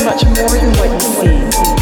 much more than what you see.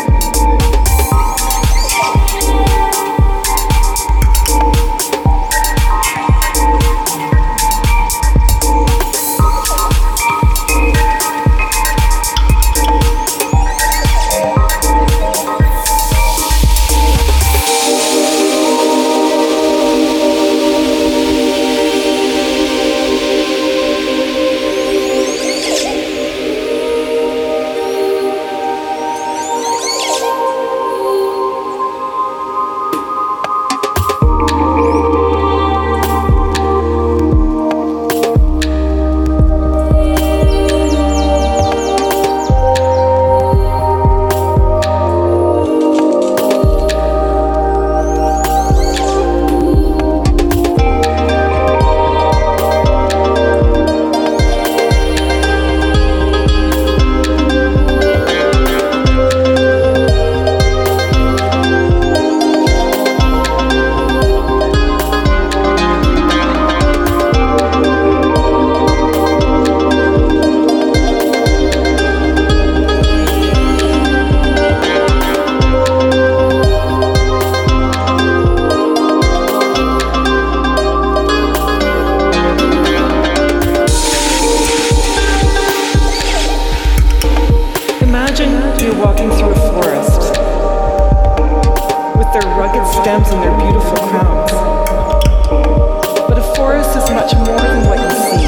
You're walking through a forest with their rugged stems and their beautiful crowns. But a forest is much more than what you see.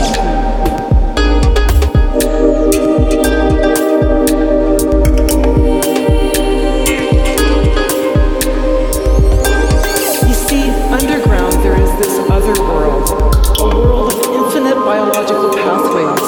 You see, underground there is this other world, a world of infinite biological pathways.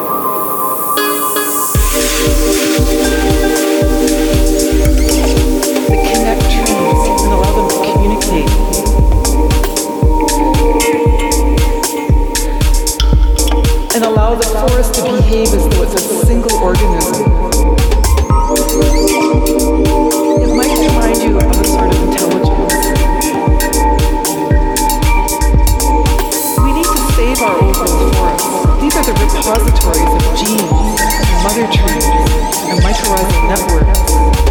And allow the forest to behave as though it's a single organism. It might remind you of a sort of intelligence. We need to save our old growth forests. These are the repositories of genes, mother trees, and mycorrhizal networks.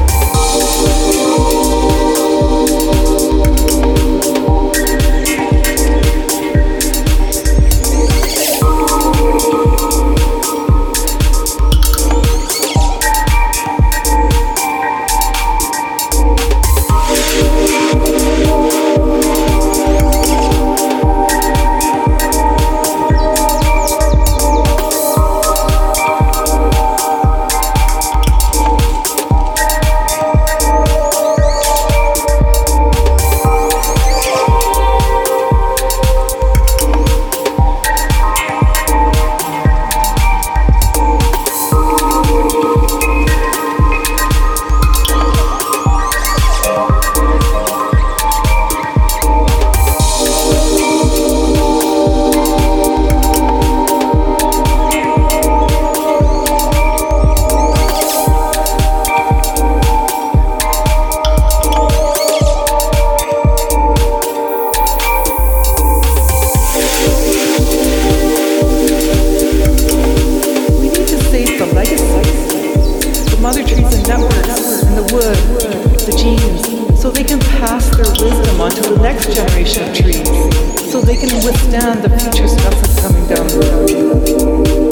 Mother trees and networks, and the wood, the genes, so they can pass their wisdom on to the next generation of trees, so they can withstand the future stuff that's coming down the road.